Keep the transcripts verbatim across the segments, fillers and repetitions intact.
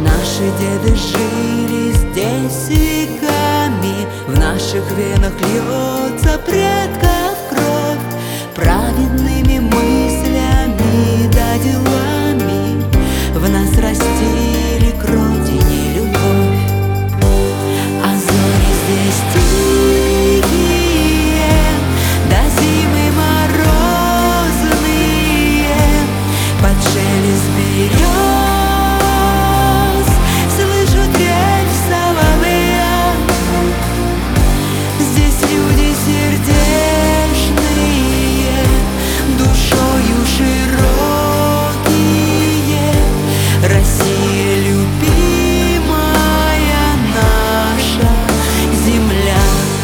Наши деды жили здесь веками, в наших венах льется предков кровь. Праведными мыслями да делами в нас растили к родине любовь. А зори здесь тихие, да зимы морозные, под шелест берез слышу трель соловья. Здесь люди сердечные, душою широкие. Россия любимая наша земля.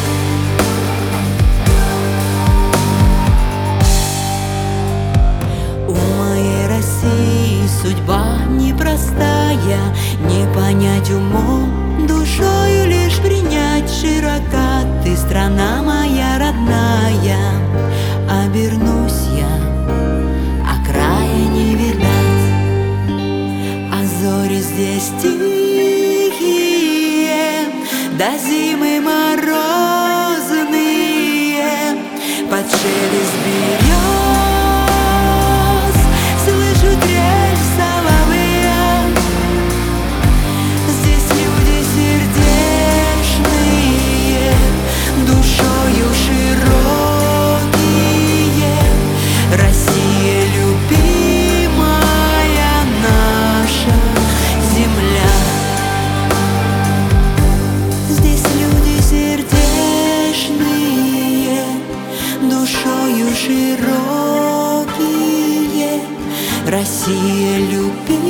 У моей России судьба непростая, не понять умом, душою лишь принять. Широка ты, страна моя родная, обернусь я, а края не видать. А зори здесь тихие, да зимы морозные, под шелест берез слышу трель соловья. Здесь люди сердечные, душою широкие. Россия любимая наша земля. Здесь люди сердечные, душою широкие. Россия любимая